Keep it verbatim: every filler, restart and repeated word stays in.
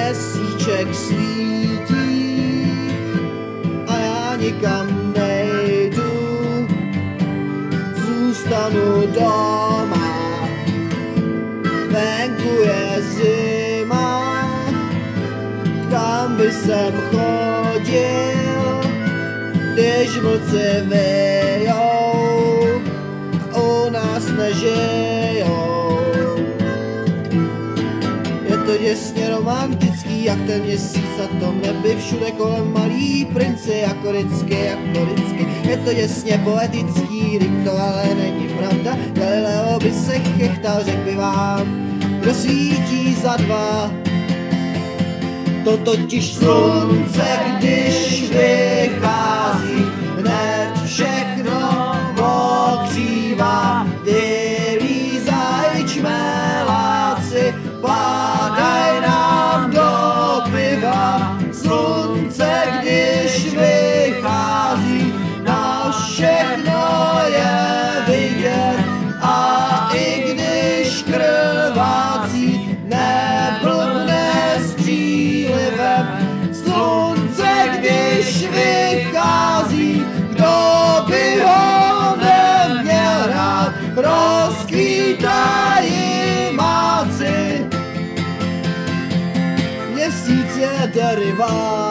Měsíček svítí a já nikam nejdu, zůstanu doma. Venku je zima, kam by jsem chodil, když vlci vyjou a u nás nežijou. Je to děsně romantický, jak ten měsíc na tom nebi, všude kolem malý princi, jako vždycky, jako vždycky. Je to děsně poetický, vždyť to ale není pravda. Galileo by se chechtal, řekl by vám, kdo svítí za dva. To totiž slunce, když vychází, hned všechno pokřívá. Ty zajíčmeláci pádaj nám do piva. Slunce, když vychází, na všechno je vidět. A i když krvácí, neblbne s přílivem. Slunce, když vychází, kdo by ho neměl rád, rozkvítají máci. Měsíc je derivát